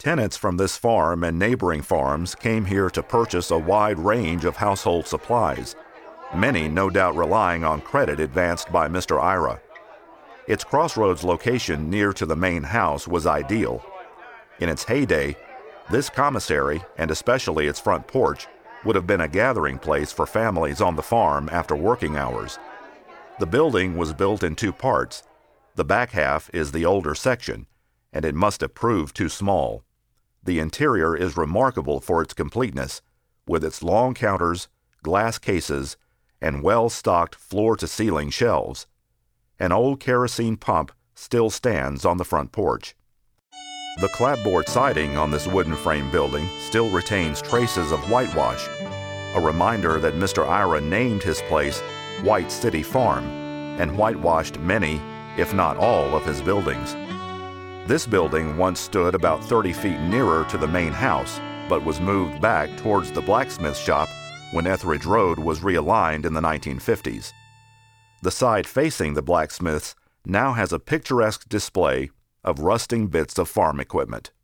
Tenants from this farm and neighboring farms came here to purchase a wide range of household supplies, many no doubt relying on credit advanced by Mr. Ira. Its crossroads location near to the main house was ideal. In its heyday, this commissary, and especially its front porch, would have been a gathering place for families on the farm after working hours. The building was built in two parts. The back half is the older section, and it must have proved too small. The interior is remarkable for its completeness, with its long counters, glass cases, and well-stocked floor-to-ceiling shelves. An old kerosene pump still stands on the front porch. The clapboard siding on this wooden frame building still retains traces of whitewash, a reminder that Mr. Ira named his place White City Farm and whitewashed many, if not all, of his buildings. This building once stood about 30 feet nearer to the main house, but was moved back towards the blacksmith shop when Etheridge Road was realigned in the 1950s. The side facing the blacksmith's now has a picturesque display of rusting bits of farm equipment.